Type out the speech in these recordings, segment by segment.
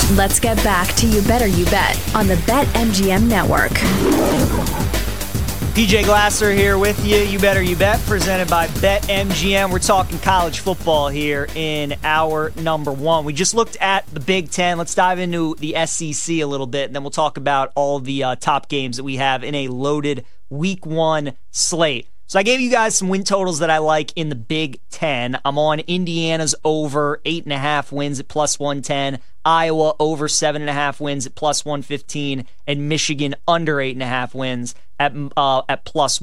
Let's get back to You Better You Bet on the BetMGM Network. PJ Glasser here with you. You Better You Bet, presented by BetMGM. We're talking college football here in hour number one. We just looked at the Big Ten. Let's dive into the SEC a little bit, and then we'll talk about all the top games that we have in a loaded Week 1 slate. So I gave you guys some win totals that I like in the Big Ten. I'm on Indiana's over 8.5 wins at plus 110, Iowa over 7.5 wins at plus 115, and Michigan under 8.5 wins at plus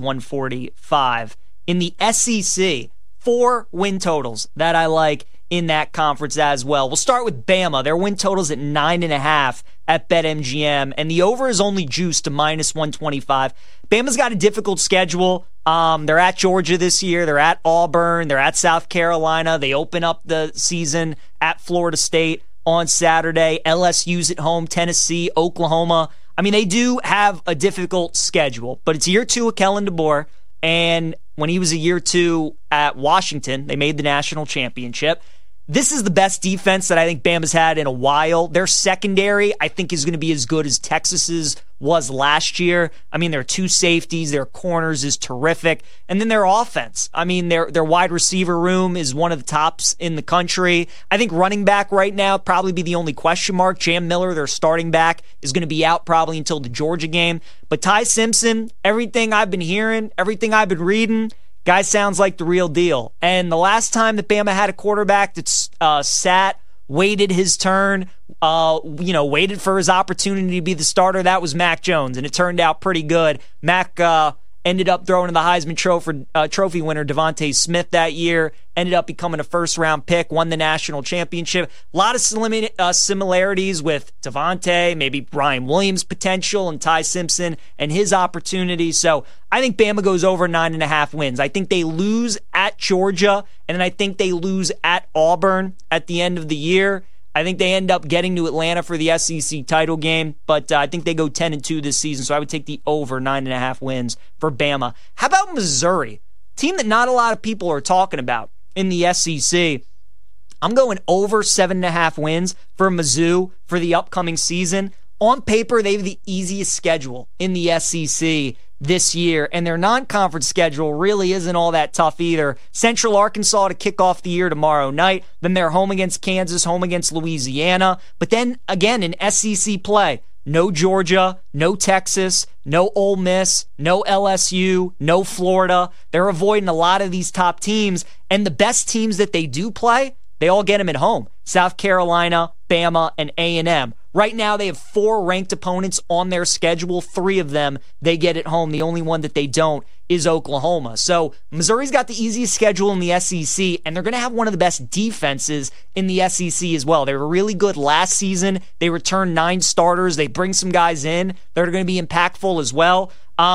145. In the SEC, 4 win totals that I like in that conference as well. We'll start with Bama. Their win total's at 9.5 at BetMGM, and the over is only juiced to minus 125. Bama's got a difficult schedule. They're at Georgia this year. They're at Auburn. They're at South Carolina. They open up the season at Florida State on Saturday. LSU's at home, Tennessee, Oklahoma. I mean, they do have a difficult schedule, but it's year 2 of Kellen DeBoer, and when he was a year 2 at Washington, they made the national championship. This is the best defense that I think Bama's had in a while. Their secondary, I think, is going to be as good as Texas's was last year. I mean, their 2 safeties, their corners is terrific. And then their offense. I mean, their wide receiver room is one of the tops in the country. I think running back right now probably be the only question mark. Jam Miller, their starting back, is going to be out probably until the Georgia game. But Ty Simpson, everything I've been hearing, everything I've been reading, guy sounds like the real deal. And the last time that Bama had a quarterback that sat, waited his turn, waited for his opportunity to be the starter, that was Mac Jones, and it turned out pretty good. Mac ended up throwing to the Heisman Trophy winner Devontae Smith that year, ended up becoming a first-round pick, won the national championship. A lot of similarities with Devontae, maybe Ryan Williams' potential, and Ty Simpson and his opportunity. So I think Bama goes over 9.5 wins. I think they lose at Georgia, and then I think they lose at Auburn at the end of the year. I think they end up getting to Atlanta for the SEC title game, but I think they go 10-2 this season, so I would take the over 9.5 wins for Bama. How about Missouri? Team that not a lot of people are talking about in the SEC. I'm going over 7.5 wins for Mizzou for the upcoming season. On paper, they have the easiest schedule in the SEC this year, and their non-conference schedule really isn't all that tough either. Central Arkansas to kick off the year tomorrow night, then they're home against Kansas, home against Louisiana, but then again in SEC play, no Georgia, no Texas, no Ole Miss, no LSU, no Florida. They're avoiding a lot of these top teams, and the best teams that they do play, they all get them at home. South Carolina, Bama, and A&M. Right now, they have 4 ranked opponents on their schedule. 3 of them they get at home. The only one that they don't is Oklahoma. So Missouri's got the easiest schedule in the SEC, and they're going to have one of the best defenses in the SEC as well. They were really good last season. They returned 9 starters. They bring some guys in that are going to be impactful as well.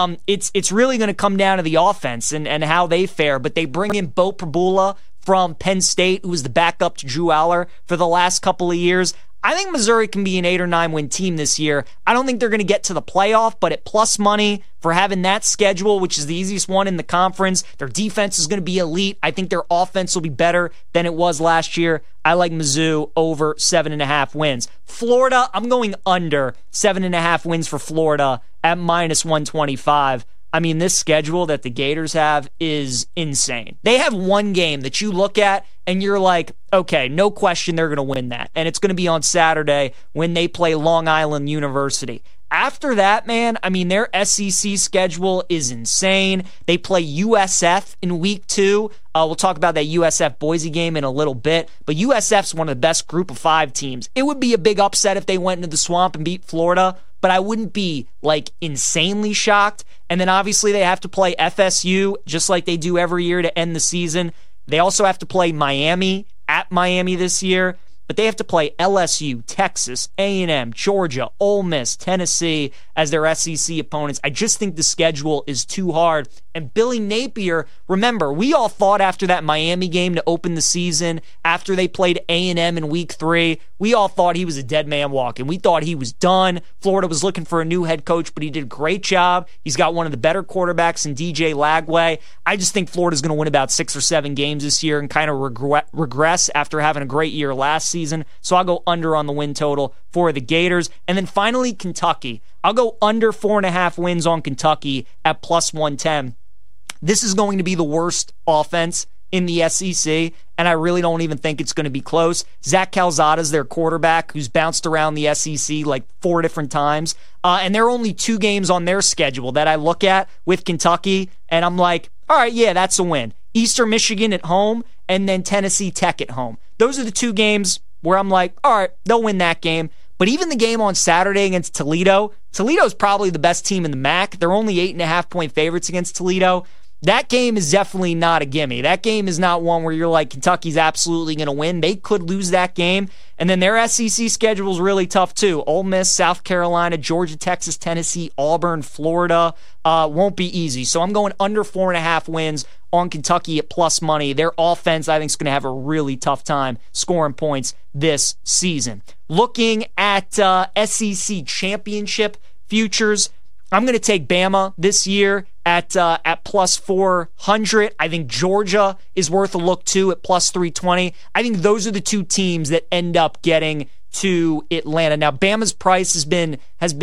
It's really going to come down to the offense and how they fare, but they bring in Bo Prabula from Penn State, who was the backup to Drew Aller for the last couple of years. I think Missouri can be an 8 or 9 win team this year. I don't think they're going to get to the playoff, but at plus money for having that schedule, which is the easiest one in the conference, their defense is going to be elite. I think their offense will be better than it was last year. I like Mizzou over 7.5 wins. Florida, I'm going under 7.5 wins for Florida at minus 125. I mean, this schedule that the Gators have is insane. They have one game that you look at and you're like, okay, no question they're going to win that. And it's going to be on Saturday when they play Long Island University. After that, man, I mean, their SEC schedule is insane. They play USF in week 2. We'll talk about that USF Boise game in a little bit, but USF's one of the best group of 5 teams. It would be a big upset if they went into the Swamp and beat Florida, but I wouldn't be, like, insanely shocked. And then obviously they have to play FSU just like they do every year to end the season. They also have to play Miami at Miami this year. But they have to play LSU, Texas, A&M, Georgia, Ole Miss, Tennessee as their SEC opponents. I just think the schedule is too hard. And Billy Napier, remember, we all thought after that Miami game to open the season, after they played A&M in week 3, we all thought he was a dead man walking. We thought he was done. Florida was looking for a new head coach, but he did a great job. He's got one of the better quarterbacks in DJ Lagway. I just think Florida's going to win about 6 or 7 games this year and kind of regress after having a great year last season. season. So I'll go under on the win total for the Gators. And then finally, Kentucky. I'll go under 4.5 wins on Kentucky at plus 110. This is going to be the worst offense in the SEC, and I really don't even think it's going to be close. Zach Calzada's their quarterback, who's bounced around the SEC like 4 different times, and there are only 2 games on their schedule that I look at with Kentucky, and I'm like, all right, yeah, that's a win. Eastern Michigan at home, and then Tennessee Tech at home. Those are the 2 games where I'm like, all right, they'll win that game. But even the game on Saturday against Toledo's probably the best team in the MAC. They're only 8.5-point favorites against Toledo. That game is definitely not a gimme. That game is not one where you're like, Kentucky's absolutely going to win. They could lose that game. And then their SEC schedule is really tough too. Ole Miss, South Carolina, Georgia, Texas, Tennessee, Auburn, Florida. Won't be easy. So I'm going under 4.5 wins on Kentucky at plus money. Their offense, I think, is going to have a really tough time scoring points this season. Looking at SEC championship futures, I'm going to take Bama this year at plus 400. I think Georgia is worth a look too at plus 320. I think those are the 2 teams that end up getting to Atlanta. Now, Bama's price has been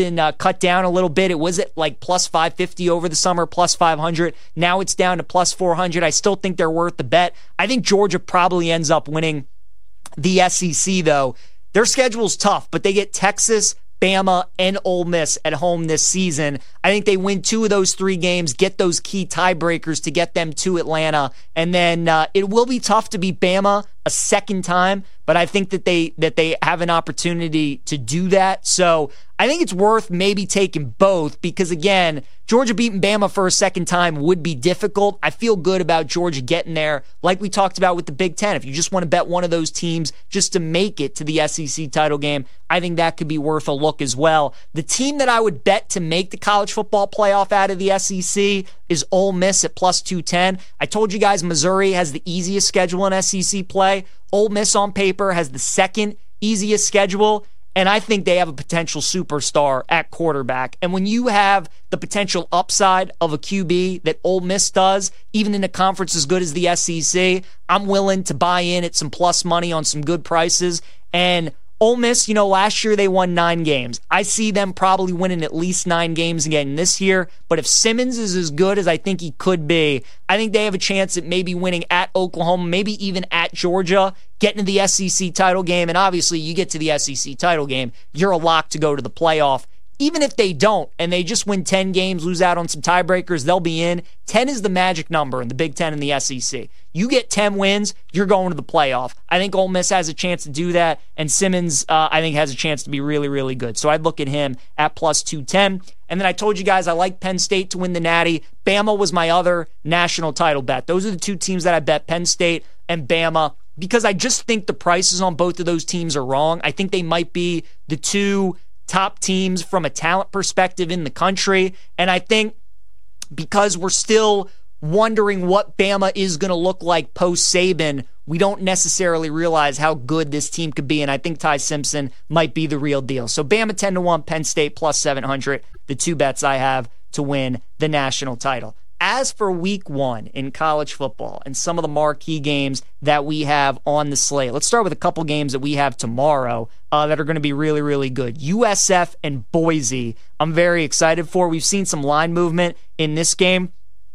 cut down a little bit. It was at like plus 550 over the summer, plus 500. Now it's down to plus 400. I still think they're worth the bet. I think Georgia probably ends up winning the SEC, though. Their schedule's tough, but they get Texas, Bama, and Ole Miss at home this season. I think they win 2 of those 3 games, get those key tiebreakers to get them to Atlanta, and then it will be tough to beat Bama a second time, but I think that they have an opportunity to do that. So I think it's worth maybe taking both because, again, Georgia beating Bama for a second time would be difficult. I feel good about Georgia getting there, like we talked about with the Big Ten. If you just want to bet one of those teams just to make it to the SEC title game, I think that could be worth a look as well. The team that I would bet to make the college football playoff out of the SEC is Ole Miss at plus 210. I told you guys Missouri has the easiest schedule in SEC play. Ole Miss on paper has the second easiest schedule, and I think they have a potential superstar at quarterback. And when you have the potential upside of a QB that Ole Miss does, even in a conference as good as the SEC, I'm willing to buy in at some plus money on some good prices. And Ole Miss, last year they won 9 games. I see them probably winning at least 9 games again this year. But if Simmons is as good as I think he could be, I think they have a chance at maybe winning at Oklahoma, maybe even at Georgia, getting to the SEC title game. And obviously, you get to the SEC title game, you're a lock to go to the playoff. Even if they don't, and they just win 10 games, lose out on some tiebreakers, they'll be in. 10 is the magic number in the Big Ten and the SEC. You get 10 wins, you're going to the playoff. I think Ole Miss has a chance to do that, and Simmons, I think, has a chance to be really, really good. So I'd look at him at plus 210. And then I told you guys I like Penn State to win the Natty. Bama was my other national title bet. Those are the 2 teams that I bet, Penn State and Bama, because I just think the prices on both of those teams are wrong. I think they might be the 2 top teams from a talent perspective in the country. And I think because we're still wondering what Bama is going to look like post-Saban, we don't necessarily realize how good this team could be. And I think Ty Simpson might be the real deal. So Bama 10-1, Penn State plus 700, the 2 bets I have to win the national title. As for week 1 in college football and some of the marquee games that we have on the slate, let's start with a couple games that we have tomorrow that are going to be really, really good. USF and Boise, I'm very excited for. We've seen some line movement in this game.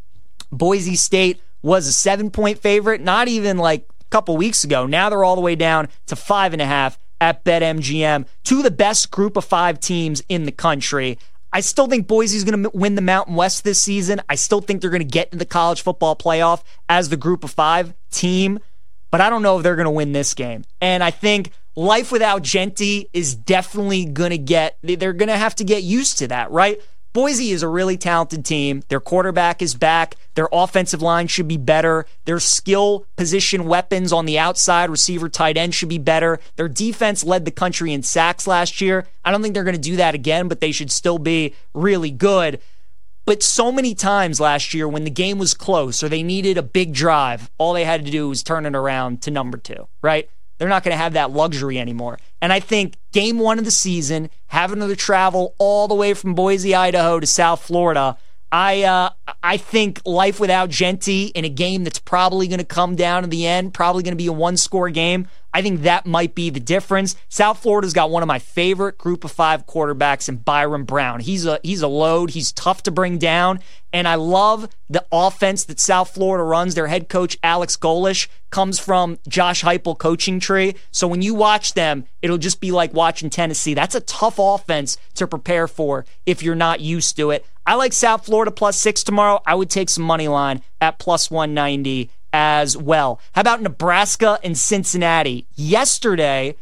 Boise State was a 7-point favorite, not even like a couple weeks ago. Now they're all the way down to 5.5 at BetMGM. 2 of the best group of 5 teams in the country. I still think Boise's going to win the Mountain West this season. I still think they're going to get in the college football playoff as the group of 5 team, but I don't know if they're going to win this game. And I think life without Genti is definitely going to they're going to have to get used to that, right? Boise is a really talented team. Their quarterback is back. Their offensive line should be better. Their skill position weapons on the outside, receiver, tight end, should be better. Their defense led the country in sacks last year. I don't think they're going to do that again, but they should still be really good. But so many times last year when the game was close or they needed a big drive, all they had to do was turn it around to number 2, right? They're not going to have that luxury anymore. And I think game 1 of the season, having to travel all the way from Boise, Idaho to South Florida, I think life without Genti in a game that's probably going to come down to the end, probably going to be a 1-score game, I think that might be the difference. South Florida's got one of my favorite group of 5 quarterbacks in Byron Brown. He's a load. He's tough to bring down. And I love the offense that South Florida runs. Their head coach, Alex Golish, comes from Josh Heupel coaching tree. So when you watch them, it'll just be like watching Tennessee. That's a tough offense to prepare for if you're not used to it. I like South Florida +6 tomorrow. I would take some money line at +190 as well. How about Nebraska and Cincinnati? Yesterday,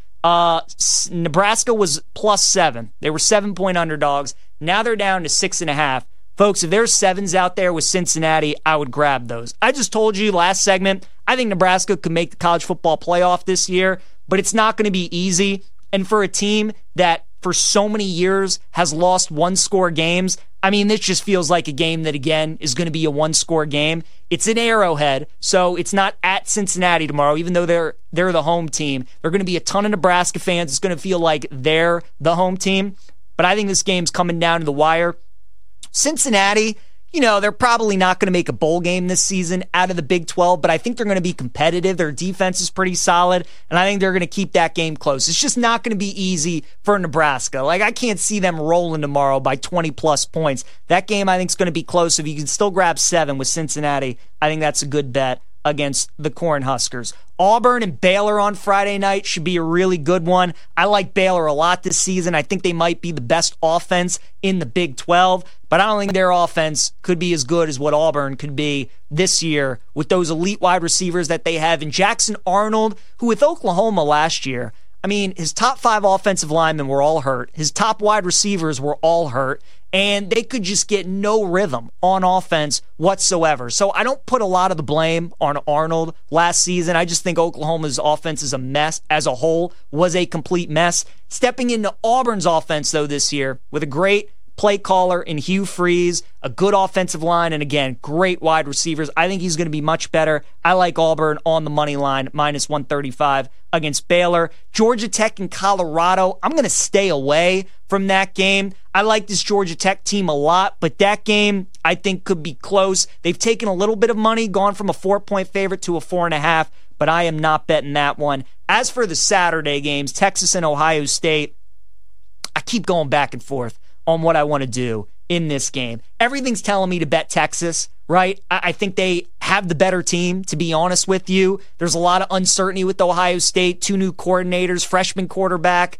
Nebraska was +7. They were 7-point underdogs. Now they're down to 6.5. Folks, if there's 7s out there with Cincinnati, I would grab those. I just told you last segment, I think Nebraska could make the college football playoff this year, but it's not going to be easy. And for a team that for so many years has lost one-score games, I mean, this just feels like a game that, again, is going to be a one-score game. It's in Arrowhead, so it's not at Cincinnati tomorrow, even though they're the home team. There are going to be a ton of Nebraska fans. It's going to feel like they're the home team. But I think this game's coming down to the wire. Cincinnati, they're probably not going to make a bowl game this season out of the Big 12, but I think they're going to be competitive. Their defense is pretty solid, and I think they're going to keep that game close. It's just not going to be easy for Nebraska. I can't see them rolling tomorrow by 20-plus points. That game, I think, is going to be close. If you can still grab 7 with Cincinnati, I think that's a good bet against the Cornhuskers. Auburn and Baylor on Friday night should be a really good one. I like Baylor a lot this season. I think they might be the best offense in the Big 12, but I don't think their offense could be as good as what Auburn could be this year with those elite wide receivers that they have. And Jackson Arnold, who with Oklahoma last year, I mean, his top 5 offensive linemen were all hurt. His top wide receivers were all hurt. And they could just get no rhythm on offense whatsoever. So I don't put a lot of the blame on Arnold last season. I just think Oklahoma's offense is a mess as a whole, was a complete mess. Stepping into Auburn's offense, though, this year with a great play caller in Hugh Freeze, a good offensive line, and again, great wide receivers. I think he's going to be much better. I like Auburn on the money line, -135 against Baylor. Georgia Tech and Colorado, I'm going to stay away from that game. I like this Georgia Tech team a lot, but that game I think could be close. They've taken a little bit of money, gone from a 4-point favorite to a 4.5, but I am not betting that one. As for the Saturday games, Texas and Ohio State, I keep going back and forth on what I want to do in this game. Everything's telling me to bet Texas, right? I think they have the better team, to be honest with you. There's a lot of uncertainty with Ohio State, 2 new coordinators, freshman quarterback,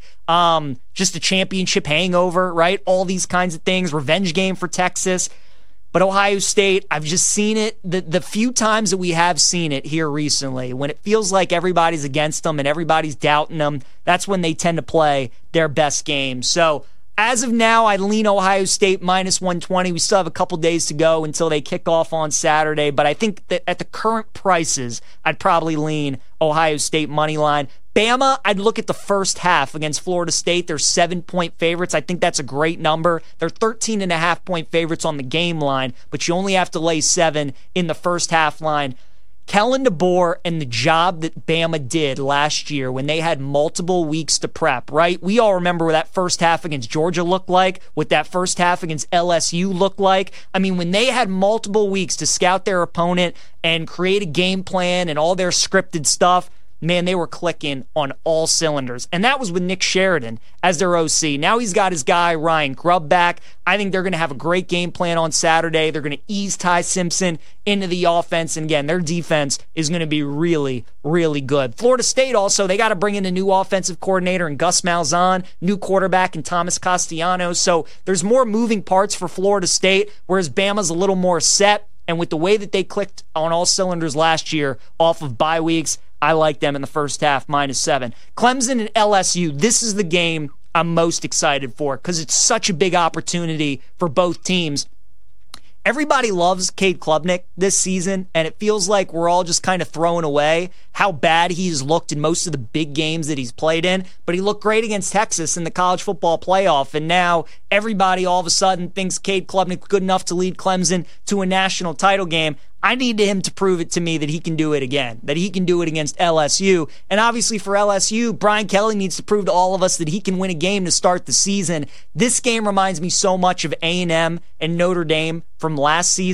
just a championship hangover, right? All these kinds of things, revenge game for Texas. But Ohio State, I've just seen it, the few times that we have seen it here recently, when it feels like everybody's against them and everybody's doubting them, that's when they tend to play their best game. So as of now, I lean Ohio State -120. We still have a couple days to go until they kick off on Saturday, but I think that at the current prices, I'd probably lean Ohio State money line. Bama, I'd look at the first half against Florida State. They're 7-point favorites. I think that's a great number. They're 13.5-point favorites on the game line, but you only have to lay 7 in the first half line. Kellen DeBoer and the job that Bama did last year when they had multiple weeks to prep, right? We all remember what that first half against Georgia looked like, what that first half against LSU looked like. I mean, when they had multiple weeks to scout their opponent and create a game plan and all their scripted stuff, man, they were clicking on all cylinders. And that was with Nick Sheridan as their OC. Now he's got his guy, Ryan Grubb, back. I think they're going to have a great game plan on Saturday. They're going to ease Ty Simpson into the offense. And again, their defense is going to be really, really good. Florida State also, they got to bring in a new offensive coordinator in Gus Malzahn, new quarterback in Thomas Castellanos. So there's more moving parts for Florida State, whereas Bama's a little more set. And with the way that they clicked on all cylinders last year off of bye weeks, I like them in the first half, -7. Clemson and LSU, this is the game I'm most excited for because it's such a big opportunity for both teams. Everybody loves Cade Klubnik this season, and it feels like we're all just kind of throwing away how bad he's looked in most of the big games that he's played in, but he looked great against Texas in the college football playoff, and now everybody all of a sudden thinks Cade Klubnik good enough to lead Clemson to a national title game. I need him to prove it to me that he can do it again, that he can do it against LSU. And obviously for LSU, Brian Kelly needs to prove to all of us that he can win a game to start the season. This game reminds me so much of A&M and Notre Dame from last season.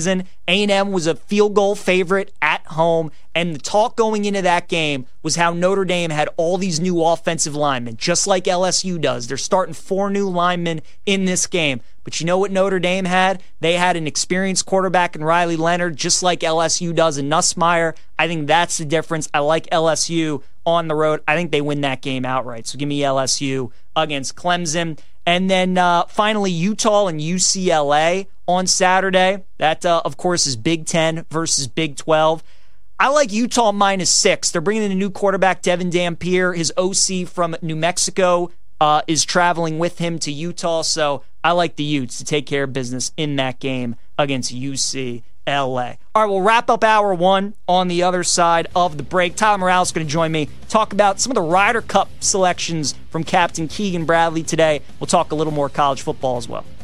A&M was a field goal favorite at home, and the talk going into that game was how Notre Dame had all these new offensive linemen, just like LSU does. They're starting 4 new linemen in this game. But you know what Notre Dame had? They had an experienced quarterback in Riley Leonard, just like LSU does in Nussmeier. I think that's the difference. I like LSU on the road. I think they win that game outright. So give me LSU against Clemson. And then finally, Utah and UCLA on Saturday. That, of course, is Big Ten versus Big 12. I like Utah -6. They're bringing in a new quarterback, Devin Dampier. His OC from New Mexico is traveling with him to Utah. So I like the Utes to take care of business in that game against UCLA. All right, we'll wrap up hour 1 on the other side of the break. Tyler Morales is going to join me, talk about some of the Ryder Cup selections from Captain Keegan Bradley today. We'll talk a little more college football as well.